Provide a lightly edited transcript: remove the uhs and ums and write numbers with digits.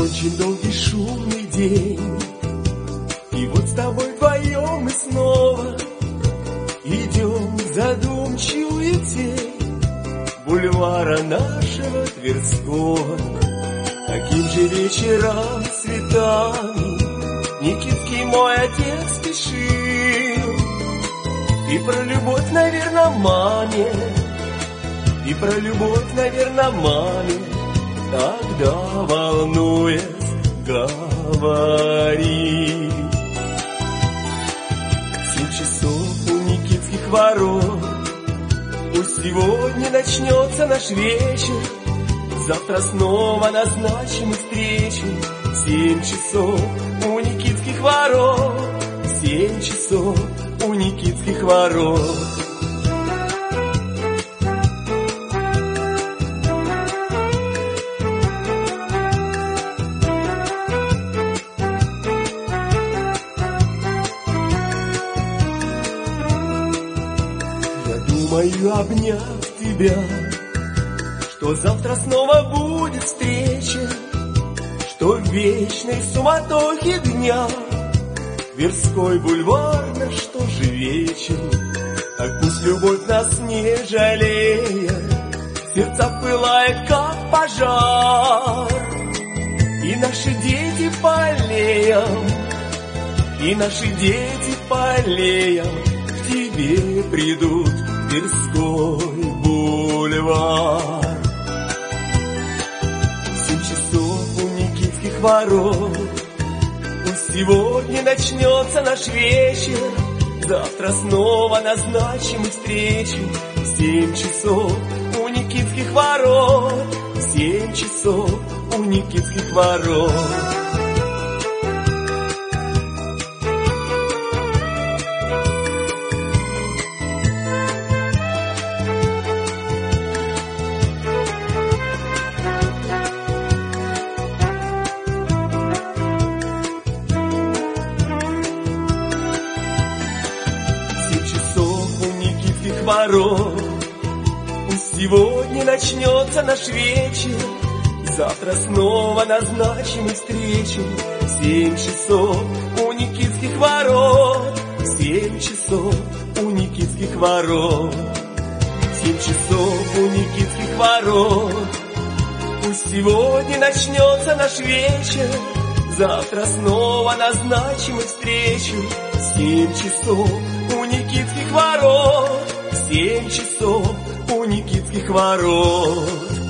Окончен долгий шумный день, и вот с тобой вдвоем мы снова идем в задумчивую тень бульвара нашего Тверского. Таким же вечером цветами Никитский мой отец спешил. И про любовь, наверное, маме, и про любовь, наверное, маме тогда, волнуясь, говори. 7 часов у Никитских ворот, пусть сегодня начнется наш вечер, завтра снова назначим встречу. 7 часов у Никитских ворот, 7 часов у Никитских ворот. Думаю, обняв тебя, что завтра снова будет встреча, что в вечной суматохе дня Тверской бульвар наш тоже вечер. Так пусть любовь нас не жалеет, сердца пылает, как пожар, и наши дети полеем, и наши дети полеем к тебе придут. Тверской бульвар. 7 часов у Никитских ворот, пусть сегодня начнется наш вечер, завтра снова назначим встречу. 7 часов у Никитских ворот, 7 часов у Никитских ворот. Ворот. Пусть сегодня начнется наш вечер, завтра снова назначим встречу. 7 часов у Никитских ворот, 7 часов у Никитских ворот. 7 часов у Никитских ворот. Пусть сегодня начнется наш вечер, завтра снова назначим встречу. 7 часов у Никитских ворот, 7 часов у Никитских ворот.